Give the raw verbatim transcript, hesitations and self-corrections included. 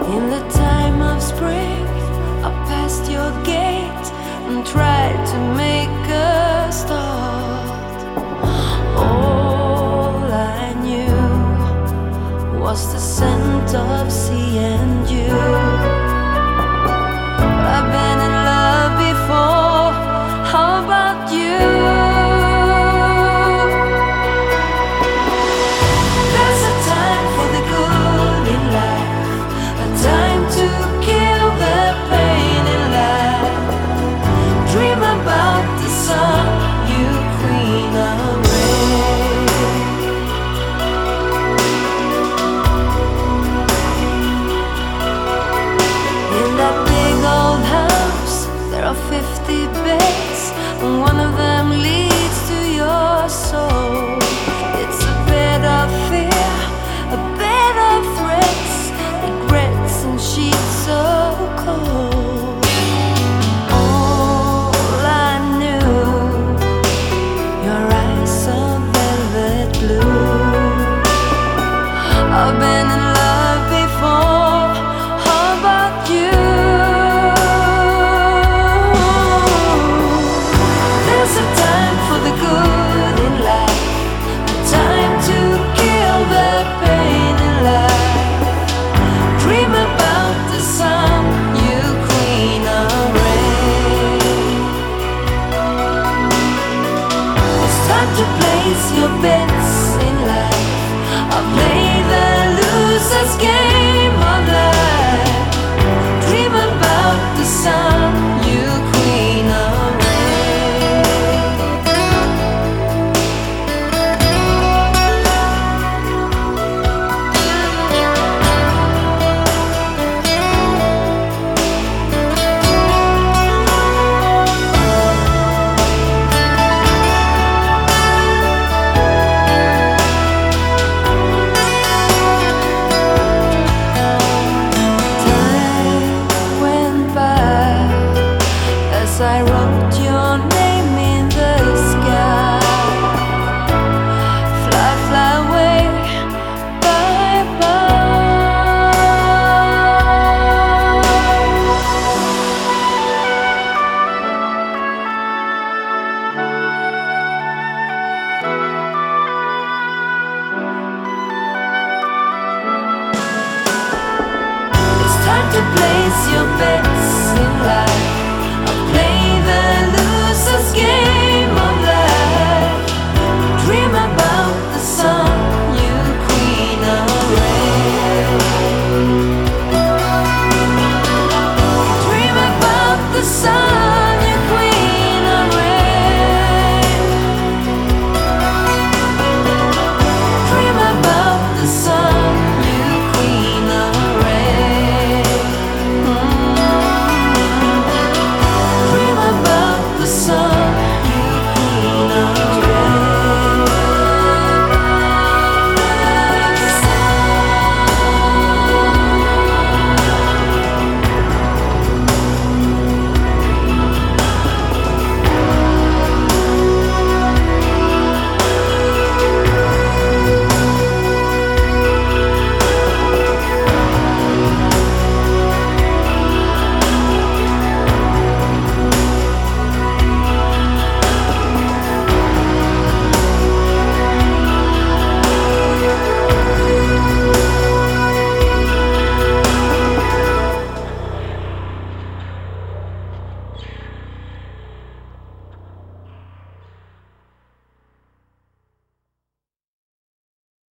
In the time of spring, I passed your gate and tried to make a start. All I knew was the scent of sea and you. I've been in love before, how about you? There's a time for the good in life, a time to kill the pain in life. Dream about the sun, you queen of rain. In that big old house, there are fifty beds, and one of them leads to your soul. It's a bed of fear, a bed of threats, regrets and sheets so cold. All I knew, your eyes are velvet blue. I've been in love before, how about you? There's a time for the good in life, a time to kill the pain in life. Dream about the sun, you queen of rain. It's time to place your bets in life. I play the loser's game of life. Dream about the sun, you queen of rain. Time went by as I wrote your name in the sky. Fly, fly away, bye bye. It's time to place your bets in life.